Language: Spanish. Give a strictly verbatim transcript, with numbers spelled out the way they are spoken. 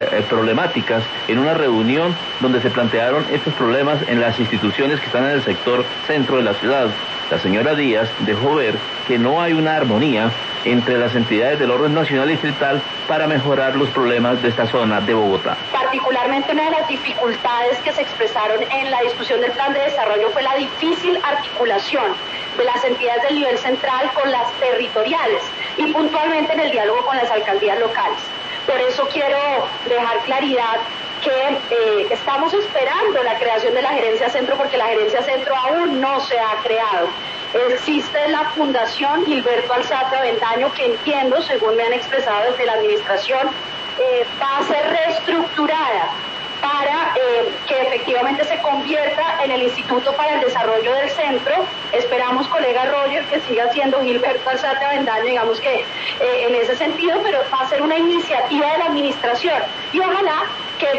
problemáticas en una reunión donde se plantearon estos problemas en las instituciones que están en el sector centro de la ciudad. La señora Díaz dejó ver que no hay una armonía entre las entidades del orden nacional y distrital para mejorar los problemas de esta zona de Bogotá. Particularmente una de las dificultades que se expresaron en la discusión del plan de desarrollo fue la difícil articulación de las entidades del nivel central con las territoriales y puntualmente en el diálogo con las alcaldías locales. Por eso quiero dejar claridad que eh, estamos esperando la creación de la Gerencia Centro porque la Gerencia Centro aún no se ha creado. Existe la Fundación Gilberto Alzate Avendaño que entiendo, según me han expresado desde la administración, eh, va a ser reestructurada para eh, que efectivamente se convierta en el Instituto para el Desarrollo del Centro. Esperamos, colega Roger, que siga siendo Gilberto Alzate Avendaño, digamos que eh, en ese sentido, pero va a ser una iniciativa de la administración y ojalá